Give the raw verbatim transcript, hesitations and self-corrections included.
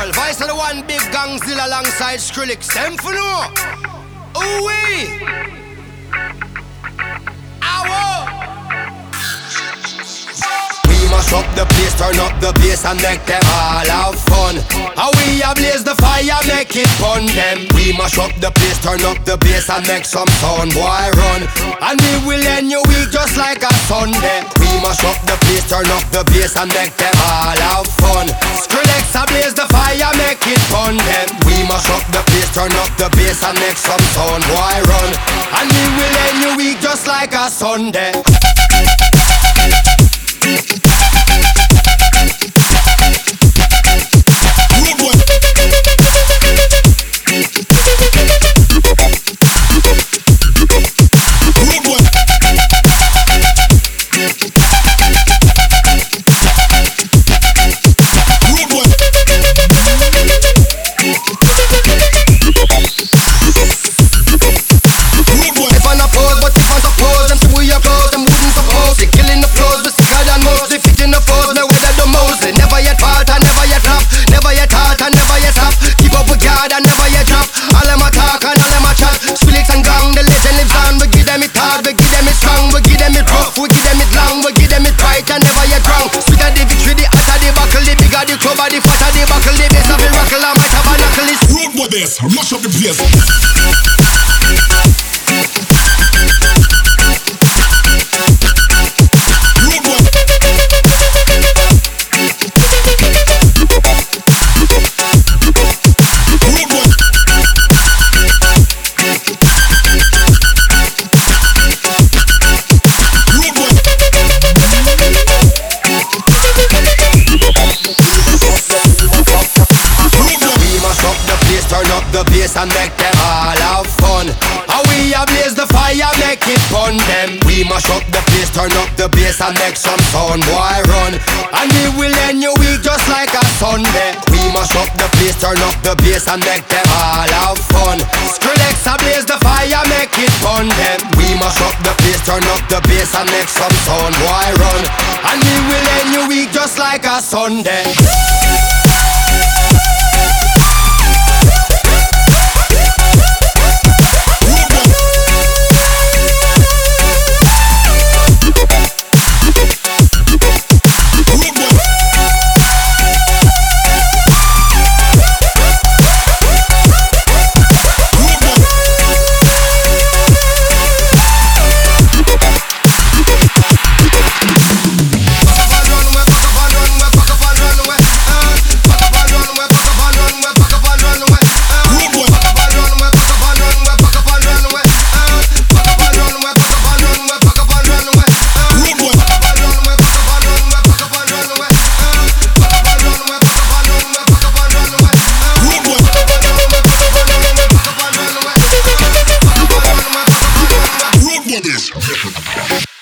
world. Vice of the one big gangzilla alongside Skrillex. Them for no. Ooh wee. Mash up the place, turn up the bass and make them all have fun. How we a blaze the fire, make it fun them. We mash up the place, turn up the bass and make some sound, boy run. And we will end your week just like a Sunday. We mash up the place, turn up the bass and make them all have fun. Skrillex a blaze the fire, make it fun them. We mash up the place, turn up the bass and make some sound, boy run. And we will end your week just like a Sunday. Mash up the place. And make them all have fun. How we a blaze the fire, make it fun them. We mash up the place, turn up the bass and make some sound, boy run. And we will end your week just like a Sunday. We mash up the place, turn up the bass and make them all have fun. Skrillex a blaze the fire, make it fun them. We mash up the place, turn up the bass and make some sound, boy run. And we will end your week just like a Sunday. This.